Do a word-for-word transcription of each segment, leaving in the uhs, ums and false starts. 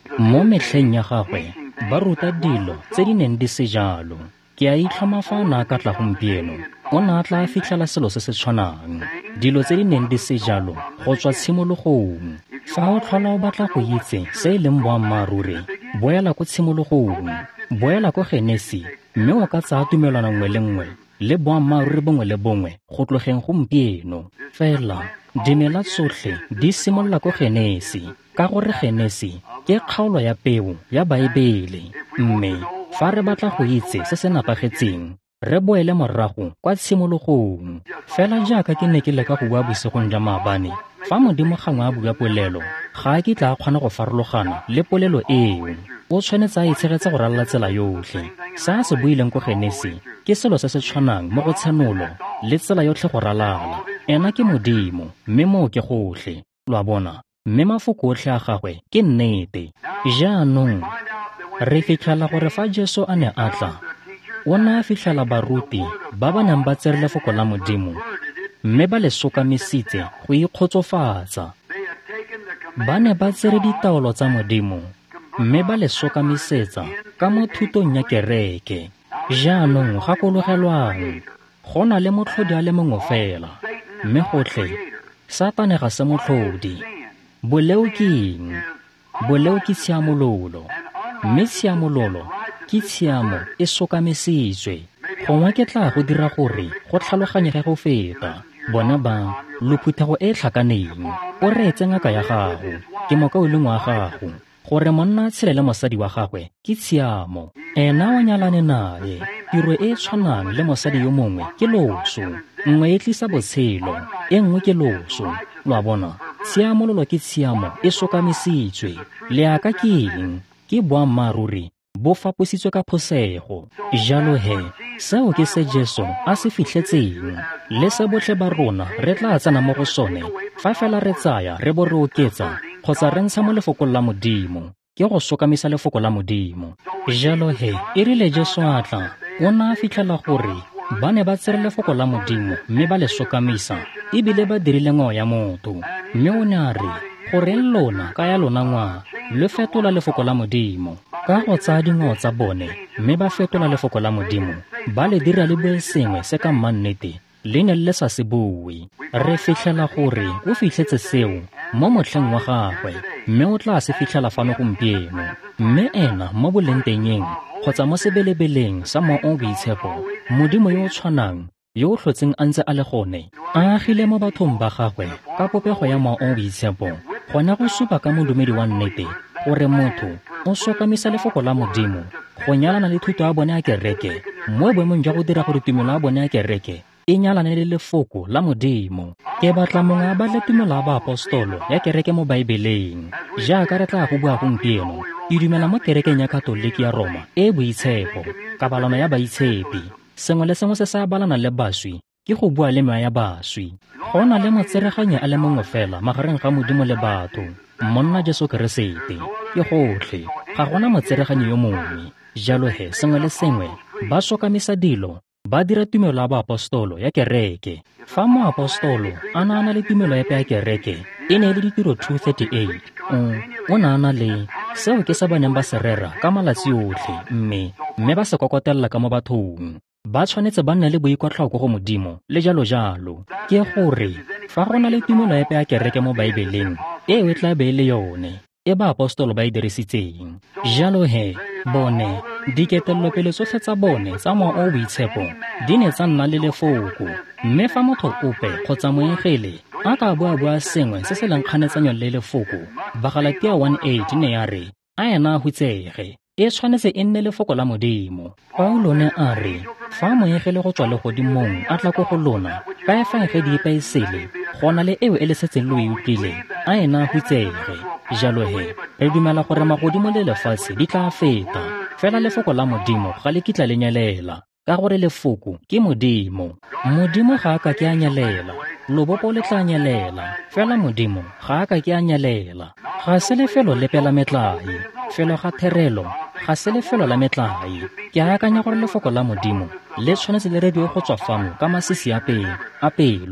Mo metlheng ya gagwe ba ruta dilo tse di neng di se jalo. Ke a itlhomafana ka tla gompieno o ne a tla fitlhela selo se se tshwanang dilo tse di neng di se jalo go tswa tshimologong. Fa o tlhola o batla go itse se e leng boammaaruri, boela ko tshimologong, boela ko Genesi, mme o ka tsaya tumelano nngwe le nngwe le boammaaruri bongwe le bongwe go tlogeng gompieno. Fela dimela tsotlhe di simolola ko Genesi, ka gore Genesi ke kgaolo ya peo ya Baebele. Mme fa re batla go itse se se napagetseng, re boele morago kwa tshimologong. Fela jaaka ke ne ke leka go bua bosigong jwa maabane, fa Modimo gangwe a bua polelo, ga a kitla a kgona go farologana le polelo eo. O tshwanetse a itshegetse go ralala tsela yotlhe. Se a se buileng ko Genesi ke selo se se tshwanang mo go tshenolo le tsela yotlhe go ralala. Ena ke Modimo, mme moo ke gotlhe. Lwa bona, mme mafoko otlhe a gagwe ke nnete. Jaanong re fitlhela gore fa Jesu a ne a tla, o ne a fitlhela baruti ba ba nang ba tsere lefoko la Modimo, mme ba le sokamisitse go ikgotsofatsa. Ba ne ba tsere ditaolo tsa Modimo, mme ba le sokamisetsa ka mo thutong ya kereke. Jaanong gakologelwang, go na le motlhodi a le mongwe fela, mme gotlhe Satane ga se motlhodi. Boleo ke eng? Boleo ke tshiamololo, mme tshiamololo ke tshiamo e sokamisitswe. Gongwe ke tla go dira gore go tlhaloganyege go feta. Bona ba lophuthego e tlhakaneng, o reetse ngaka ya gago, ke mokauleng wa gago, gore monna a tshele le mosadi wa gagwe ke tshiamo. Ena o nyalane naye, tiro e tshwanang le mosadi yo mongwe ke loso. Nngwe e tlisa botshelo, e nngwe ke loso. Lwa bona, tshiamololo ke tshiamo e sokamisitswe. Leaka ke eng? Ke boammaaruri bo fapositswe ka phosego. Jalo he, seo ke se Jesu a se fitlhetseng, le se botlhe ba rona re tla tsena mo go sone fa fela re tsaya re bo re oketsa kgotsa re ntsha mo lefokong la Modimo, ke go sokamisa lefoko la Modimo. Jalo he, e rile Jesu a tla, o ne a fitlhela gore ba ne ba tsere lefoko la Modimo mme ba le sokamisa, ebile ba dirile ngwao ya motho. Mme o ne a re, goreng lona ka ya lona ngwaa le fetola lefoko la Modimo? Ka go tsaya dingwao tsa bone mme ba fetola lefoko la Modimo, ba le dira le bue sengwe se ka mmannete le ne le sa se bue. Re fitlhela gore o fitlhetse seo mo motlheng wa gagwe, mme o tla se fitlhela fano gompieno. Mme ena mo bolentengeng kgotsa mo sebelebeleng sa moong boitshepo, Modimo yo o tshwanang, yo o tlhotseng a ntse a le gone, a agile mo bathong ba gagwe ka popego ya moong boitshepo, gona go supa ka modumedi wa nnete gore motho o sokamisa lefoko la Modimo go nyalana le thuto ya bone ya kereke, mo boemong jwa go dira gore tumelo ya bone ya kereke e nyalane le lefoko la Modimo. Ke batla mongwe a batle tumelo ya baapostolo ya kereke mo Baebeleng. Jaaka re tla go bua gompieno, ke dumela mo kerekeng ya Katoliki ya Roma e boitshepo, kabalano ya baitshepi. Sengwe le sengwe se sa balana le baswi ke go bua le mea ya baswi. Go na le motsereganyi a le mongwe fela magareng ga Modimo le batho, monna Jesu Keresete. Ke gotlhe, ga gona motsereganyi yo mongwe. Jalo he, sengwe le sengwe ba sokamisa dilo, ba dira tumelo ya baapostolo ya kereke. Fa moapostolo a na na le tumelo epe ya kereke, e ne le ditiro two thirty-eight. Um, o na na le seo ke sa baneng ba se rera ka malatsi otlhe, mme mme ba se kokotelela ka mo bathong. Ba tshwanetse ba nne le boikwatlhao go Modimo le jalo jalo. Ke gore fa go na le tumelo epe ya kereke mo Baebeleng, e o tla be le yone e baapostolo ba e dirisitseng. Jalo he, bone diketelelopele tsotlhe tsa bone tsa moa o boitshepo di ne tsa nna le lefoko. Mme fa motho ope kgotsa moengele a ka bua bua sengwe se se lenkganetsanyong le lefoko, Bagalatia one eight ne ya re, a ena a hutsege, e tshwanetse e nne lefoko la Modimo. Paulo ne a re, fa moengele go tswa le godimong a tla ko go lona, ka e fa ge di ipaesele, gona le eo e le setseng lo e utlwile, a ena a hutsege. Jalo he, re dumela gore magodimo le lefatshe di tla feta, fela lefoko la Modimo ga le kitla le nyelela, ka gore lefoko ke Modimo. Modimo ga a ka ke a nyelela, lobopo le tla nyelela, fela Modimo ga a ka ke a nyelela. Ga se lefelo lepe la metlai, felo ga therelo, ga se lefelo la metlai. Ke akanya gore lefoko la Modimo le tshwanetse le rediwe go tswa fano ka masisi a pelo,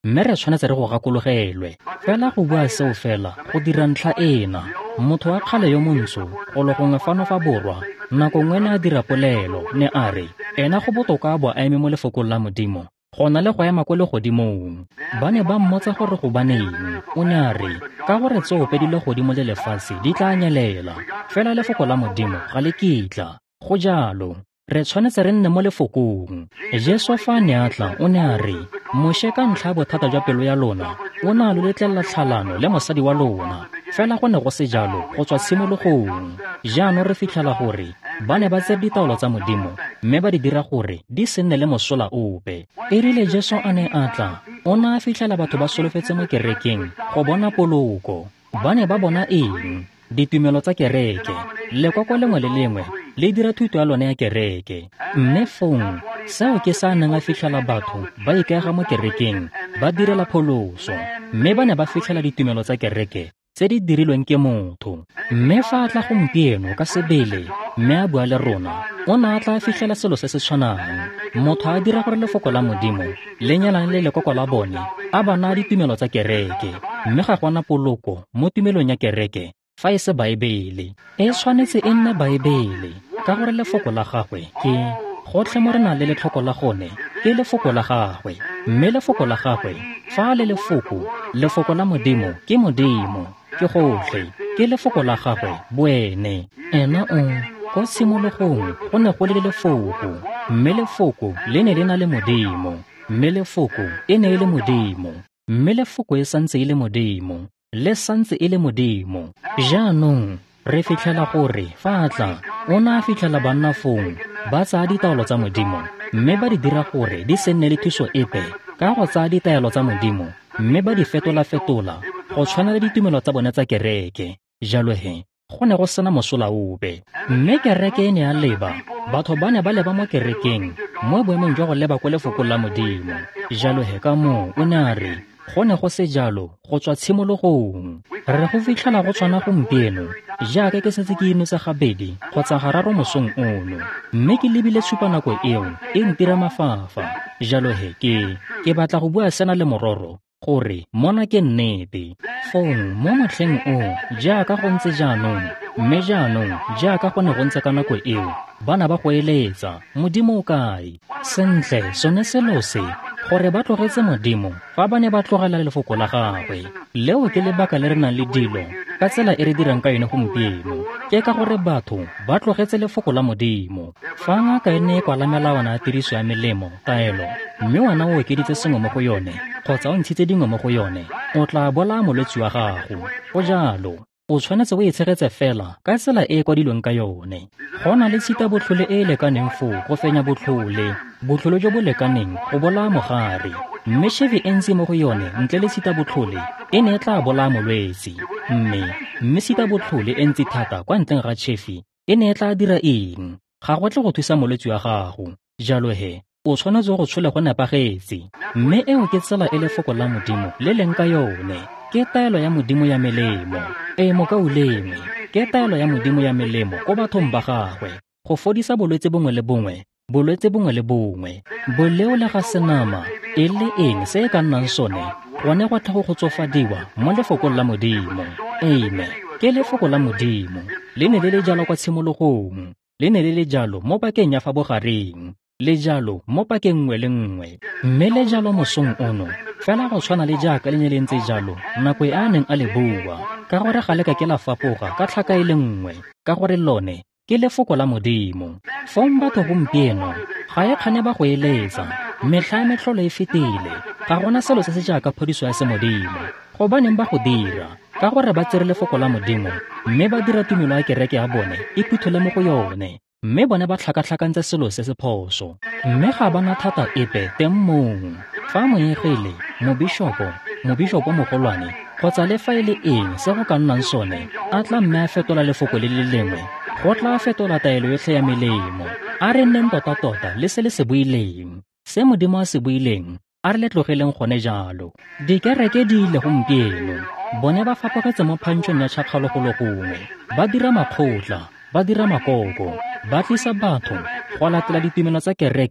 mme re tshwanetse re go gakologelwe fela go bua seo fela go dira ntlha ena motho wa kgale yo montsho go le gongwe fano fa borwa nako nngwe ne a dira polelo ne a re ena go botoka a bo a eme mo lefokong la Modimo go na le go ema ko legodimong. Ba ne ba mmotsa gore go baneng o ne a re ka gore tsope di le godimo le lefatshe di tla nyelela fela lefoko la Modimo ga le kitla. Go jalo re tshwanetse re nne mo lefokong. Jesu fa ne a tla o ne a re moshe ka ntlha ya bothata jwa pelo ya lona o ne a loletlelela tlhalano le mosadi wa lona fela go ne go se jalo go tswa tshimologong. Jaanong re fitlhela gore ba ne ba tsere ditaolo tsa Modimo mme ba di dira gore di se nne le mosola ope. E rile Jesu a ne a tla o ne a fitlhela batho ba solofetse mo kerekeng go bona poloko. Ba ne ba bona eng? Ditumelo tsa kereke. Lekoko lengwe le lengwe le dira thuto ya lone ya kereke. Mme fong seo ke sa neng a fitlhela batho ba ikaega mo kerekeng ba direla pholoso mme ba ne ba fitlhela ditumelo tsa kereke tse di dirilweng ke motho. Mme fa a tla gompieno ka sebele mme a bua le rona o ne a tla fitlhela selo se se tshwanang. Motho a dira gore lefoko la Modimo le nyalane le lekoko la bone a bana ditumelo tsa kereke mme ga gona poloko mo tumelong ya kereke fa e se Baebele. E tshwanetse e nne Baebele ka gore lefoko la gagwe ke gotlhe mo re na le letlhoko la gone ke lefoko la gagwe mme lefoko la gagwe fa le lefoko lefoko la Modimo ke Modimo ke gotlhe ke lefoko la gagwe boene. Ena o ko tshimologong go ne go le lefoko mme lefoko le ne le na le Modimo mme lefoko e ne e le Modimo mme lefoko e santse e le Modimo le santse e le Modimo. Jaanong re fitlhela gore fa a tla o ne a fitlhela banna fong ba tsaya ditaolo tsa Modimo mme ba di dira gore di se nne le thuso epe ka go tsaya ditaelo tsa Modimo mme ba di fetola-fetola go tshwana le ditumelo tsa bone tsa kereke. Jalo he go ne go sena mosola ope mme kereke e ne a leba batho ba ne ba leba mo kerekeng mo boemong jwa go leba ko lefoko la Modimo. Jalo he ka moo o ne a re go ne go se jalo go tswa tshimologong. Re go fitlhela go tshwana gompieno jaaka ke setse ke inotse gabedi kgotsa gararo mosong ono mme ke lebile tshupanako eo e ntira mafafa. Jalo he ke ke batla go bua sena le mororo gore mona ke nnete fong mo motlheng o jaaka go ntse jaanong mme jaanong jaaka go ne go ntse ka nako eo bana ba go eletsa Modimo o kae sentle sone selo se gore ba tlogetse Modimo fa ba ne ba tlogela lefoko la gagwe. Leo ke lebaka le re nang le dilo ka tsela e re dirang ka yone gompieno ke ka gore batho ba tlogetse lefoko la Modimo. Fa ngaka e ne e kwala melawana ya tiriso ya melemo taelo mme wena o okeditse sengwe mo go yone kgotsa o ntshitse dingwe mo go yone o tla bola molwetse wa gago. Go jalo o tshwanetse o itshegetse fela ka tsela e e kwadilweng ka yone. Go na le tshita botlhole e e lekaneng foo go fenya botlhole botlhole jo bo lekaneng go bolaya mogare mme shevi e ntse mo go yone ntle le tshita botlhole e ne e tla bolaya molwetse mme mme tshita botlhole e ntse thata kwa ntleng ga shevi e ne e tla dira eng? Ga go tle go thusa molwetse wa gago. Jalo he o tshwanetse go tshola go nepagetse mme eo ke tsela e lefoko la Modimo le leng ka yone ke taelo ya Modimo ya melemo. E mo ka ulengwe ke taelo ya Modimo ya melemo ko bathong ba gagwe go fodisa bolwetse bongwe le bongwe bolwetse bongwe le bongwe boleo le ga senama e le eng se e ka nnang sone gone go tla go gotsofadiwa mo lefokong la Modimo. Amen. Ke lefoko la Modimo le ne le le jalo kwa tshimologong le ne le le jalo mo pakeng ya fa bogareng le jalo mo pakeng nngwe le nngwe mme le jalo mosong ono fela go tshwana le jaaka le ne le ntse jalo nako e a neng a le bua ka gore ga le ka ke la fapoga ka tlhaka e le nngwe ka gore lone ke lefoko la Modimo. Fong batho gompieno ga e kgane ba go eletsa metlha ya metlholo e fetile ga gona selo se se jaaka phodiso ya semodimo go baneng ba go dira ka gore ba tsere lefoko la Modimo mme ba dira tumelo ya kereke ya bone e phuthele mo go yone mme bone ba tlhakatlhakantse selo se se phoso mme ga bana thata epe teng mong. Fa moegele mobishopo mobishopo mogolwane kgotsa le fa e le eng se go ka nnang sone a tla mme a fetola lefoko le le lengwe go tla fetola taelo yotlhe ya melemo a re nneng tota-tota le se le se buileng se Modimo a se buileng a re le tlogeleng gone jalo. Dikereke di ile gompieno bone ba fapogetse mo phantšhong ya tšhakgalo gongwe ba dira makgotla ba dira makoko ba tlisa batho go latela ditumelo tsa kereke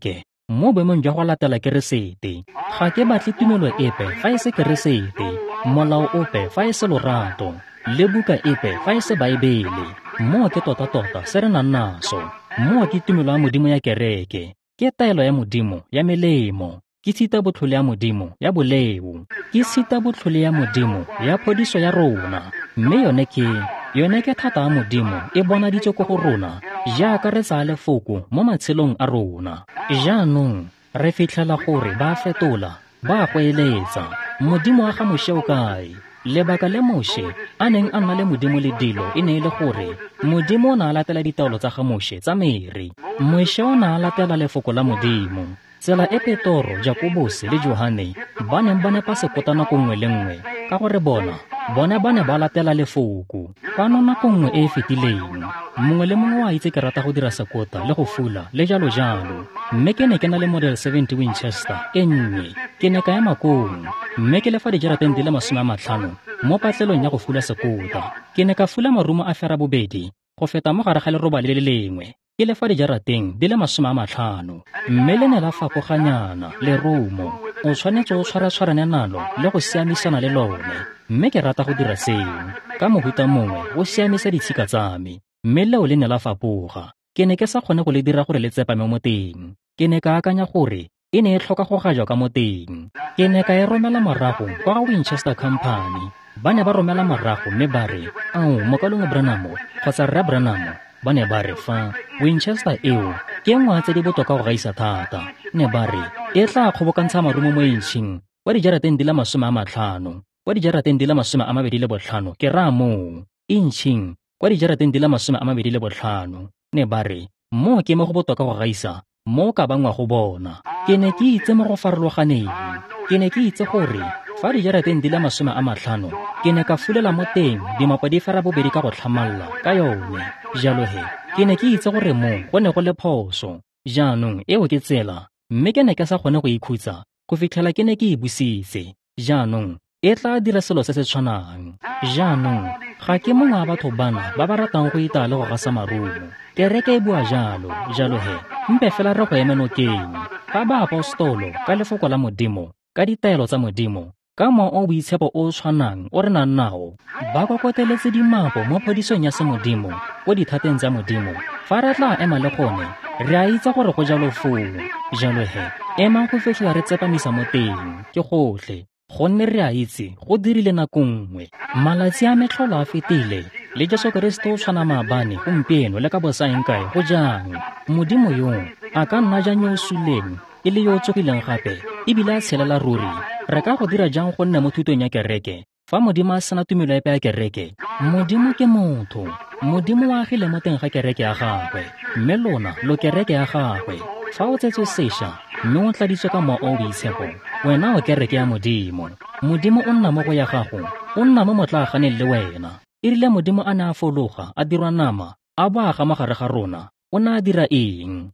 mo boemong jwa go latela keresete. Ga ke batle tumelo epe fa e se keresete, molao ope fa e se lorato, le buka epe fa e se baebele. Mo ke tota-tota se re nang naso. Mo ke tumelo ya Modimo ya kereke, ke taelo ya Modimo ya melemo, ke tshita botlhole ya Modimo ya boleu, ke tshita botlhole ya Modimo ya phodiso ya rona. Mme yone ke yone ke thata ya Modimo e bonaditswe ko go rona jaaka re tsaya lefoko mo matshelong a rona. Jaanong re fitlhela gore ba fetola, ba go eletsa Modimo wa ga Moshe o kae. Lebaka le Moshe a neng a nna le Modimo le dilo e ne e le gore Modimo o ne a latela ditaolo tsa ga Moshe tsa mere. Moshe o ne a latela lefoko la Modimo. Tsela e Petoro, Jakobose le Johane ba neng ba nepa sekota nako nngwe le nngwe ka gore bona bone ba ne ba latela lefoko. Kwano nako nngwe e e fetileng, mongwe le mongwe wa itse ke rata go dira sekota le go fula le jalo jalo. Mme ke ne ke na le model seventy Winchester e nnye, ke ne ka ya makong, mme ke lefa dijarateng di le masome a matlhano mo patlelong ya go fula sekota. Ke ne ka fula marumo a fera bobedi go feta mo gare ga lerobale le le lengwe, ke lefa dijarateng di le masome a matlhano. Mme le ne la fapoganyana lerumo, o tshwanetse o tshwara-tshwarane nalo le go siamisana le lone. Mme ke rata go dira seo ka mohuta mongwe o siamisa ditshika tsa me, mme leo le ne la fapoga. Ke ne ke sa kgone go le dira gore le tsepame mo teng. Ke ne ka akanya gore e ne e tlhoka go gajwa ka mo teng. Ke ne ka e romela morago kwa Winchester Company. Ba ne ba romela morago mme ba re, ao mokalong Branamo kgotsa Rra Branamo. Ba ne ba re fa Winchester eo ke ngwa tse di botoka go gaisa thata. Ne ba re e tla kgobokantsha marumo mo intšheng kwa dijarateng di le masome a matlhano, kwa dijarateng di le masome a mabedi le botlhano ke raya moo intšheng kwa dijarateng di le masome a mabedi le botlhano. Ne ba re mo ke mo go botoka go gaisa mo ka bangwa go bona. Ke ne ke itse mo go farologaneng, ke ne ke itse gore fa dijarateng di le masome a matlhano ke ne ka fulela mo teng dimapa di fera bobedi ka go tlhamalla ka yone. Jalo he, ke ne ke itse gore mo go ne go le phoso. Jaanong eo ke tsela, mme ke ne ke sa kgone go ikhutsa go fitlhela ke ne ke e busitse. Jaanong e tla dira selo se se tshwanang. Jaanong ga ke mongwe wa batho bana ba ba ratang go ita le go gasa marumo. Kereke e bua jalo, jalo he, mpe fela re go eme nokeng. Fa ba apostolo ka lefoko la Modimo, ka ditaelo tsa Modimo, ka mo o boitshepo o tshwanang o re nang nao, ba kokoteletse dimapo mo phodisong ya semodimo ko dithateng tsa Modimo. Fa re tla ema le gone, re a itse gore go jalo foo. Jalo he, ema go fitlhela re tsepamisa mo teng ke gotlhe, gonne re a itse go dirile nako nngwe. Malatsi a metlholo a fetile le Jesu Kriste o tshwana maabane gompieno le ka bosaeng kae go jang. Modimo yo a ka nna jang yo o suleng e le yo o tsogileng gape ebile a tshelela ruri. Re ka go dira jang go nne mo thutong ya kereke fa Modimo a sena tumelo epe ya kereke? Modimo ke motho, Modimo o agile mo teng ga kereke ya gagwe, mme lona lo kereke ya gagwe. Fa o tsetswe sešwa mme o tladitswe ka mowa o boitshepo, wena o kereke ya Modimo. Modimo o nna mo go ya gago, o nna mo motlaaganeng le wena. E rile Modimo a ne a fologa a dirwa nama a boaga mo gare ga rona, o ne a dira eng?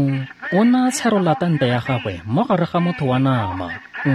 O ne a tsharola tanta ya gagwe mo gare ga motho wa nama.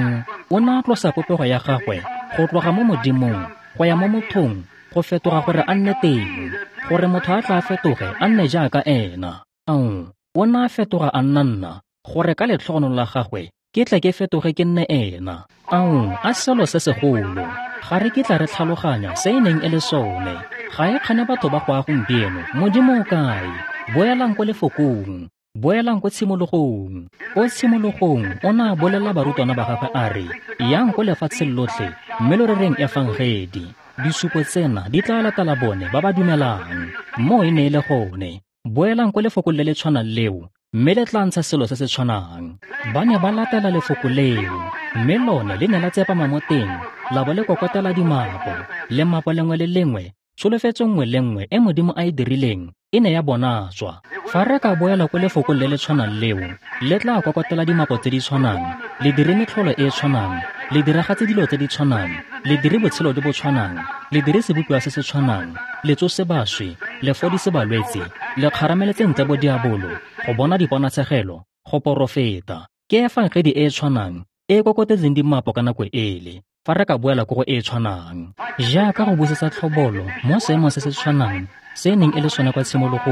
O ne a tlosa popego ya gagwe go tloga mo Modimong go ya mo mothong, go fetoga gore a nne teng, gore motho a tla fetoge a nne jaaka ena. Ao o ne a fetoga a nna nna, gore ka letlhogonolo la gagwe ke tle ke fetoge ke nne ena. Ao a selo se segolo, ga re kitla re tlhaloganya se e neng e le sone. Ga e kgane batho ba go a gompieno Modimo o kae? Boelang ko lefokong, boelang ko tshimologong. Ko tshimologong o ne a bolela barutwana ba gagwe a re, yang ko lefatsheng lotlhe mme lo re reng efangedi. Disupo tsena di tla latela bone ba ba dumelang. Mo e ne e le gone, boelang ko lefokong le le tshwanang leo mme le tla ntsha selo se se tshwanang. Ba ne ba latela lefoko leo, mme lone le ne la tsepama mo teng la bo le kokotela dimapo, le mapo lengwe le lengwe, tsholofetso nngwe le nngwe e Modimo a e dirileng e ne ya bonatswa. Fa re ka boela ko lefoko le le tshwanang leo, le tla kokotela dimapo tse di tshwanang, le dire metlholo e e tshwanang, le diragatse dilo tse di tshwanang, le dire botshelo jo bo tshwanang, le dire sebopiwa se se tshwanang, le tsose baswi, le fodise balwetse, le kgarameletse ntle bo diabolo, go bona diponatshegelo, go porofeta. Ke efangedi e e tshwanang e e kokotetseng dimapo ka nako ele. Fa re ka boela ko go e e tshwanang, jaaka go busetsa tlhobolo mo seemong se se tshwanang se neng e le sone kwa tshimologong,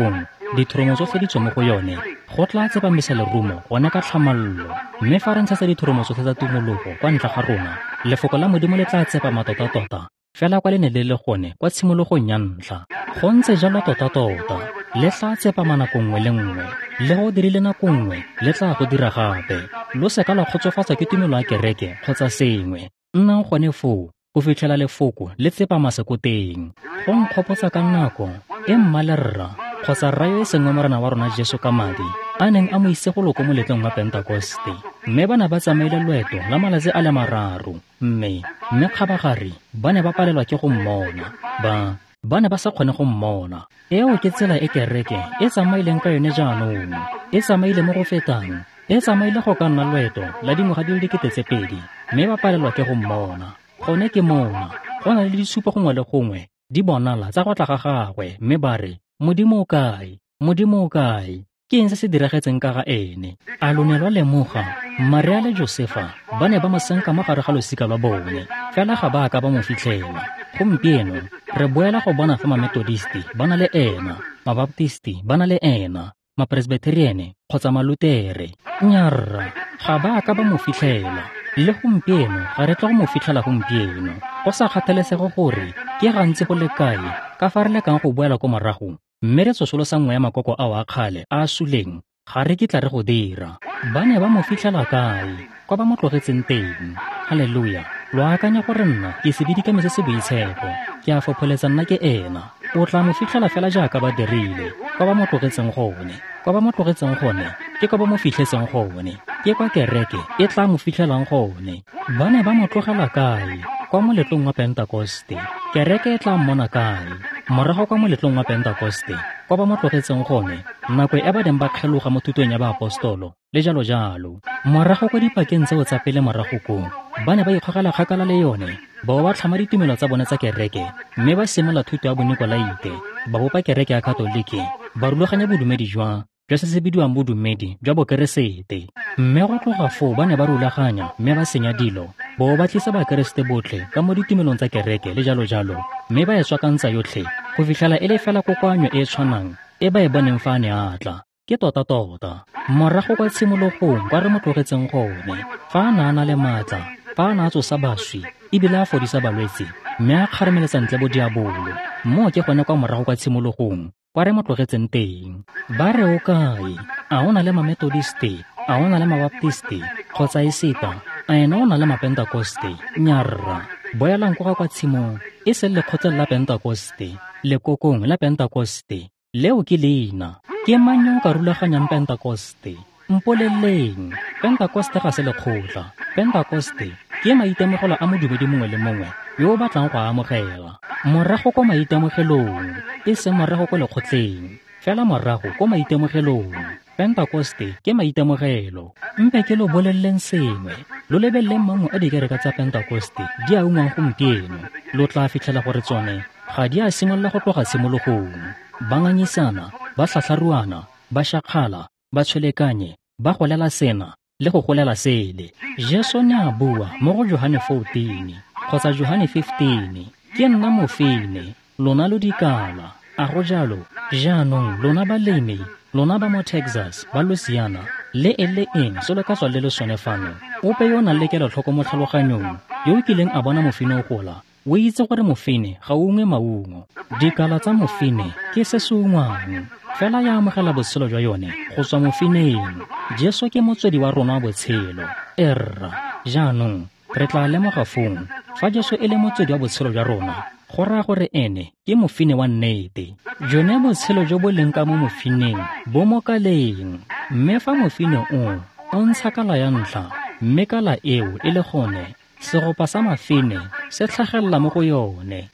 dithoromo tsotlhe di tswa mo go yone go tla tsepamisa lerumo gone ka tlhamallo, mme fa re ntshetsa dithoromo tsotlhe tsa tumologo kwa ntle ga rona, lefoko la Modimo le tla tsepama tota-tota fela kwa le ne le le gone kwa tshimologong ya ntlha. Go ntse jalo tota-tota, le tla tsepama nako nngwe le nngwe, le go dirile nako nngwe le tla go dira gape. Lo seka la kgotsofatswa ke tumelo ya kereke kgotsa sengwe, nnang gone foo go fitlhela lefoko le tsepama sekoteng. Go nkgopotsa ka nako e mmalerra kgotsa rayo e sengwe morena wa rona Jesu ka madi a neng a mo ise go loko moletlong wa Pentekoste, mme ba ne ba tsamaile loeto la malatsi a le mararo, mme mme kgabagare ba ne ba palelwa ke go mmona, ba ba ne ba sa kgone go mmona. Eo ke tsela e kereke e tsamaileng ka yone jaanong, e tsamaile mo go fetang, e tsamaile go ka nna loeto la dingwaga di le dikete tse pedi, mme ba palelwa ke go mmona. Gone ke mona go na le ditshupo gongwe le gongwe di bonala tsa go tla ga gagwe, mme ba re Modimo o kae, Modimo o kae, ke eng se se diragetseng ka ga ene? A lo ne lwa lemoga Maria le Josefa ba ne ba mo senka mo gare ga losika lwa bone, fela ga ba ka ba mo fitlhela. Gompieno re boela go bona fa Mametodisti ba na le ena, Mabaptisti ba na le ena, Mapresbiteriene kgotsa Malutere. Nnyarra ga ba ka ba mo fitlhela, le gompieno ga re tla go mo fitlhela gompieno. Go sa kgathalesege gore ke gantsi go le kae ka fa re lekang go boela ko morago, mme re tsosolosa nngwe ya makoko ao a kgale a a suleng, ga re kitla re go dira. Ba ne ba mo fitlhela kae? Kwa ba mo tlogetseng teng. Halleluja. Lo akanya gore nna ke sebedi ka metse se boitshepo, ke a fopholetsa nna ke ena. O tla mo fitlhela fela jaaka ba dirile kwa ba mo tlogetseng gone. Kwa ba mo tlogetseng gone ke kwa ba mo fitlhetseng gone, ke kwa kereke e tla mo fitlhelang gone. Ba ne ba mo tlogela kae? Kwa moletlong wa Pentekoste. Kereke e tla mmona kae? Morago kwa moletlong wa Pentekoste, kwa ba mo tlogetseng gone, nako e ba neng ba kgeloga mo thutong ya baapostolo le jalo jalo. Morago kwa dipakeng tseo tsa pele morago koo, ba ne ba ikgogela kgakala le yone, bao ba tlhama ditumelo tsa bone tsa kereke, mme ba simola thuto ya Bonikolaite, ba bopa kereke ya Katolike, ba rulaganya bodumedi jwa jwa se se bidiwang bodumedi jwa Bokeresete. Mme go tloga foo ba ne ba rulaganya mme ba senya dilo, bao ba tlisa bakeresete botlhe ka mo ditumelong tsa kereke le jalo jalo, mme ba e tswakantsa yotlhe go fitlhela e le fela kokoanyo e e tshwanang e ba e boneng fa a ne a tla. Ke tota-tota morago kwa tshimologong kwa re mo tlogetseng gone, fa a na a na le maatla, fa a na a tsosa baswi ebile a fodisa balwetse, mme a kgarameletsa ntle bo diabolo. Mo ke gone kwa morago kwa tshimologong kwa re mo tlogetseng teng. Ba re o kae? A o na le Mametodisti? A o na le Mabaptisti kgotsa Esita? A ena o na le Mapentekoste? Nnyarra, boelang kwa kwa tshimong e se le lekgotleng la Pentekoste, lekokong la Pentekoste leo ke leina. Ke mang yo ka rulaganyang Pentekoste? Mpoleleng, Pentekoste ga se lekgotla. Pentekoste ke maitemogelo a modumedi mongwe le mongwe yo o batlang go amogela. Morago ko maitemogelong, e se morago ko lekgotleng, fela morago ko maitemogelong. Pentekoste ke maitemogelo. Mpe ke lo boleleng sengwe, lo lebeleleng mangwe a dikereka tsa Pentekoste di a ungwang gompieno. Lo tla fitlhela gore tsone ga di a simolola go tloga tshimologong. Ba ngangisana, ba tlhatlharuana, ba shakgala, ba tshwelekanye, ba golela sena le go golela sele. Jesu ne a bua mo go Johane fourteen kgotsa Johane fifteen, ke nna mofene, lona lo dikala. A go jalo jaanong lona balemi, lona ba mo Texas, ba Louisiana, le e le eng solo ka tswa le le sone fano. Ope yo nang le kelotlhoko mo tlhaloganyong yo o kileng a bona mofene o gola, o itse gore mofene ga o ungwe maungo. Dikala tsa mofene ke se se ungwang, fela ya amogela botshelo jwa yone go tswa mofeneng. Jesu ke motswedi wa rona wa botshelo. Erra, jaanong re tla lemoga fong fa Jesu e le motswedi wa botshelo jwa rona, go raya gore ene ke mofene wa nnete. Jone botshelo jo bo leng ka mo mofeneng bo mo kaleng, mme fa mofene o o ntsha kala ya ntlha, mme kala eo e le gone seropa sa mafene se tlhagelela mo go yone.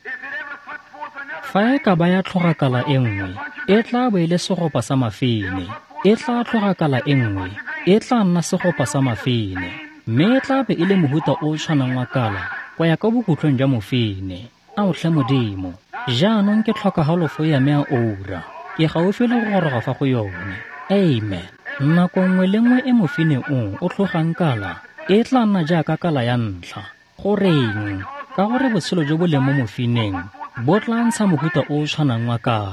Fa e ka ba ya tlhoga kala e nngwe, e tla bo e le seropa sa mafene. E tla tlhoga kala e nngwe, e tla nna seropa sa mafene, mme e tla be e le mohuta o o tshwanang wa kala kwa ya ka bokhutlhong jwa mofene. A o tlhe Modimo, jaanong ke tlhoka halofo ya me a ora, ke gaufi le go goroga fa go yone. Amen. Nako nngwe le nngwe e mofene o o tlhogang kala, e tla nna jaaka kala ya ntlha. Goreng? Ka gore botshelo jo bo leng mo mofeneng bo tla ntsha mohuta o o tshwanang wa kala.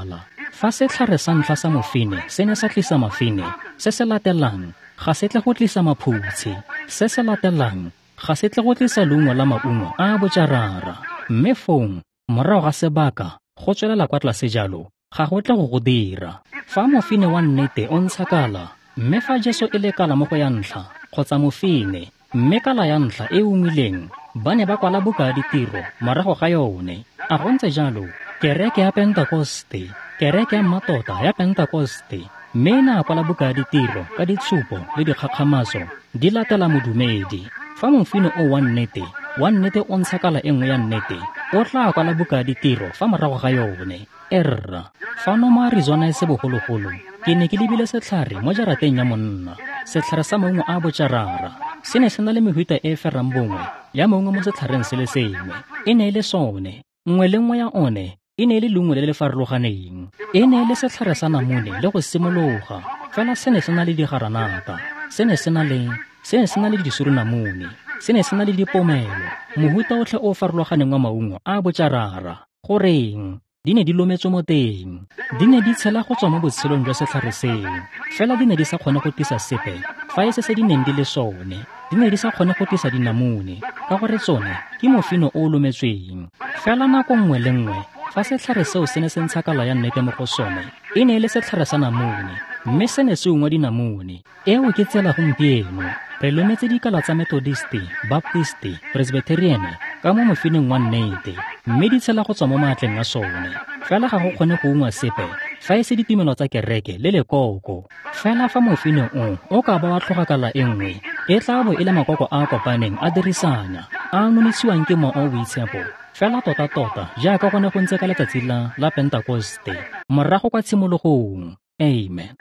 Fa setlhare sa ntlha sa mofine se ne sa tlisa mafine, se se latelang ga se tle go tlisa maphutshi, se se latelang ga se tle go tlisa leungo la maungo a bojarara. Mme fong morago ga sebaka go tswelela kwa tlase jalo ga go tle go go dira. Fa mofine wa nnete o ntsha kala, mme fa Jesu e le kala mo go ya ntlha kgotsa mofine, mme kala ya ntlha e umileng, ba ne ba kwala buka ya ditiro morago ga yone. A go ntse jalo, kereke ya Pentekoste, kereke ya mmatota ya Pentekoste, mme e na kwala buka ya ditiro ka ditshupo le dikgakgamaso di latela modumedi. Fa mofine o wa nnete wa nnete o ntsha kala e nngwe ya nnete, o tla kwala buka ya ditiro fa morago ga yone. Erra, fa no mo Arizona e se bogologolo, ke ne ke lebile setlhare mo jarateng ya monna, setlhare sa maungo a bojarara. Se ne se na le mehuta e ferang bongwe ya maungo mo setlhareng se le sengwe. E ne e le sone, nngwe le nngwe ya one e ne e le leungo le le farologaneng. E ne e le setlhare sa namune le go simologa, fela se ne se na le digaranata, se ne se na le se ne se na le disurinamune, se ne se na le dipomelo, mohuta otlhe o farologaneng wa maungo a bojarara. Goreng? Di ne di lometswe mo teng, di ne di tshela go tswa mo botshelong jwa setlhare seo, fela di ne di sa kgone go tisa sepe fa e se se di neng di le sone. Di ne di sa kgone go tisa dinamune ka gore tsone ke mofino o o lometsweng. Fela nako nngwe le nngwe fa setlhare seo se ne se ntsha kala ya nnete mo go sone, e ne e le setlhare sa namune, mme se ne se ungwa dinamune. Eo ke tsela gompieno re lometse dikala tsa Methodisti, Baptisti, Presbyterian ka mo mofineng wa nnete, mme di tshela go tswa mo maatleng a sone. Fela ga go kgone go ungwa sepe fa e se ditumelo tsa kereke le lekoko. Fela fa mofine o o ka ba wa tlhoga kala e nngwe, e tla bo e le makoko a kopaneng a dirisanya, a nonisiwang ke moo boitshepo. Fela tota-tota jaaka go ne go ntse ka letsatsi la la Pentekoste morago kwa tshimologong. Amen.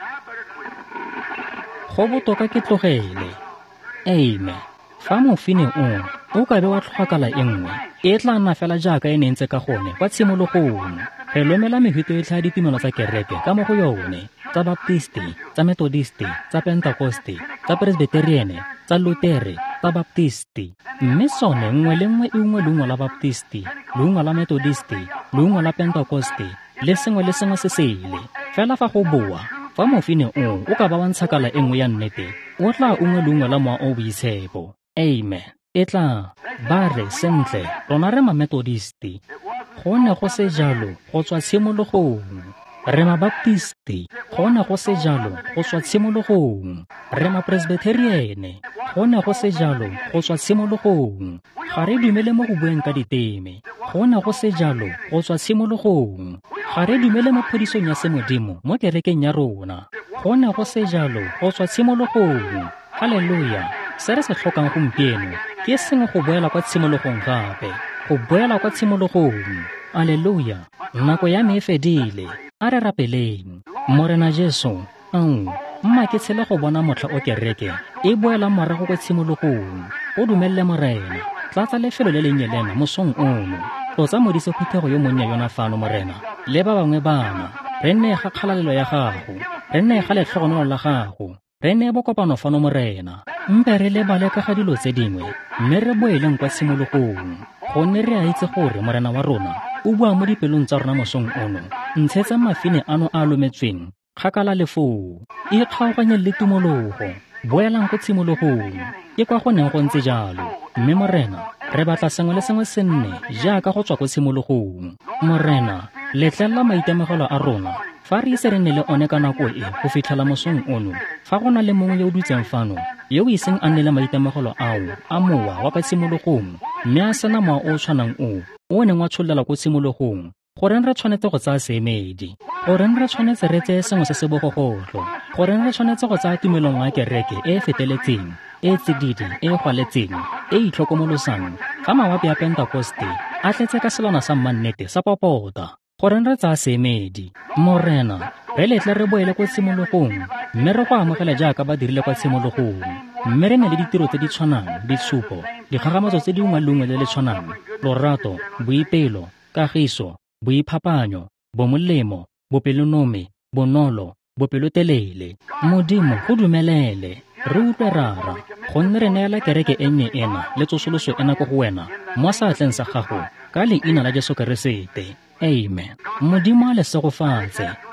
Go botoka ke tlogele. Amen. Fa mofine o o ka be wa tlhoga kala e nngwe, e tla nna fela jaaka e ne ntse ka gone kwa tshimologong. Re lomela mehuta e tlha ditumelo tsa kereke ka mo go yone, tsa Baptisti, tsa Methodisti, tsa Pentekoste, tsa Presbyterian, tsa Lutere, tsa Baptisti. Mme sone nngwe le nngwe e ungwe leungo la Baptisti, leungo la Methodisti, leungo la Pentekoste, le sengwe le sengwe se sele. Fela fa go boa, fa mofine o o ka ba wa ntsha kala e nngwe ya nnete, o tla ungwe leungo la moa o boitshepo. Amen. E tla ba re sentle rona re ma-Methodisti, go ne go se jalo go tswa tshimologong. Re ma-Baptisti, go ne go se jalo go tswa tshimologong. Re ma-Presbyterian, go ne go se jalo go tswa tshimologong. Ga re dumele mo go bueng ka diteme, go ne go se jalo go tswa tshimologong. Ga re dumele mo phedisong ya semodimo mo kerekeng ya rona, go ne go se jalo go tswa tshimologong. Haleluya. Se re se tlhokang gompieno ke sengwe go boela kwa tshimologong gape, go boela kwa tshimologong. Aleluya. Nako ya me e fedile, a re rapeleng. Morena Jesu, ang mma ke tshela go bona motlha o kereke e boela morago kwa tshimologong. O dumelele morena, tlatsa lefelo le le nyelena mosong ono, tlotsa modise khuthego yo monnya yona fano morena, le ba bangwe bana. Re nne ga kgalalelo ya gago, re nne ga letlhogonolo la gago, re nne bokopano fano morena. Mpe re lebale ka ga dilo tse dingwe, mme re boeleng kwa tshimologong, gonne re a itse gore morena wa rona o bua mo dipelong tsa rona mosong ono. Ntshetsa mafine ano a lometsweng kgakala le foo, e kgaoganye le tumologo, boelang go tshimologong. Ke kwa go neng go ntse jalo, mme morena re batla sengwe le sengwe se nne jaaka go tswa go tshimologong. Morena letlelela maitemogelo a rona fa re ise re nne le one ka nako e go fitlhela mosong ono. Fa go na le mongwe yo o dutseng fano yo o iseng a nne le maitemogelo ao a mowa wa ka tshimologong, mme a sena mowa o o tshwanang o o neng wa tsholela ko tshimologong, goreng re tshwanetse go tsaya seemedi, goreng re tshwanetse re tseye sengwe se se bogogotlo, goreng re tshwanetse go tsaya tumelong ya kereke e e feteletseng, e tsididi, e e gwaletseng, e e itlhokomolosang, fa mawapi a Pentekoste a tletse ka selwana sa mmannete sa popota. Goreng re tsaya seemedi. Morena re letle re boele ko tshimologong, mme re go amogela jaaka ba dirile kwa tshimologong, mme re ne le ditiro tse di tshwanang, ditshupo, dikgagamatso tse di ungwe le ungwe le le tshwanang, lorato, boipelo, kagiso, boiphapanyo, bomolemo, bopelonome, bonolo, bopelotelele. Modimo go dumelele, re utlwe rara, gonne re neela kereke e nnye ena le tsosoloso ena ko go wena mo seatleng sa gago ka leina la Jesu Keresete. Amen. Modimo a le segofatse,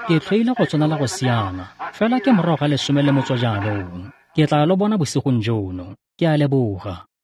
ke tlhoile go tshwanela go siana fela ke morago ga lesome le motswa jaanong ke tla lo bona bosigong jono ke a leboga